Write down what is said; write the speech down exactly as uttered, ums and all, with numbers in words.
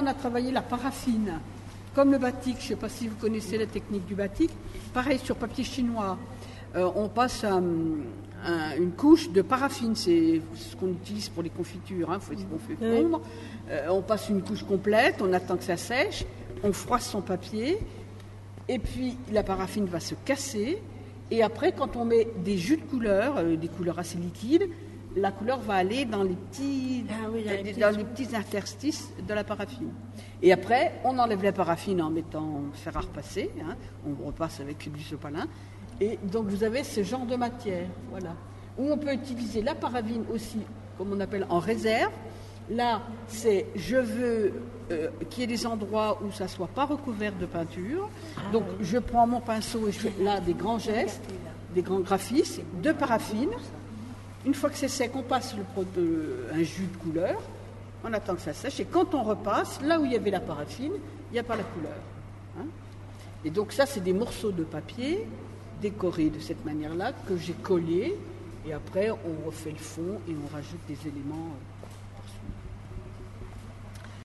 on a travaillé la paraffine. Comme le batik, je ne sais pas si vous connaissez la technique du batik. Pareil, sur papier chinois, euh, on passe un, un, une couche de paraffine. C'est ce qu'on utilise pour les confitures, hein, c'est ce qu'on fait fondre. Euh, on passe une couche complète, on attend que ça sèche, on froisse son papier, et puis la paraffine va se casser. Et après, quand on met des jus de couleur, euh, des couleurs assez liquides, la couleur va aller dans les petits, ah oui, dans les petits, dans les petits interstices de la paraffine. Et après, on enlève la paraffine en mettant fer à repasser, hein, on repasse avec du sopalin, et donc vous avez ce genre de matière, voilà, où on peut utiliser la paraffine aussi, comme on appelle en réserve. Là, c'est je veux euh, qu'il y ait des endroits où ça ne soit pas recouvert de peinture, donc je prends mon pinceau et je fais là des grands gestes, des grands graphismes de paraffine. Une fois que c'est sec, on passe le pro- de, un jus de couleur, on attend que ça sèche, et quand on repasse, là où il y avait la paraffine, il n'y a pas la couleur. Hein. Et donc ça, c'est des morceaux de papier décorés de cette manière-là que j'ai collés, et après on refait le fond et on rajoute des éléments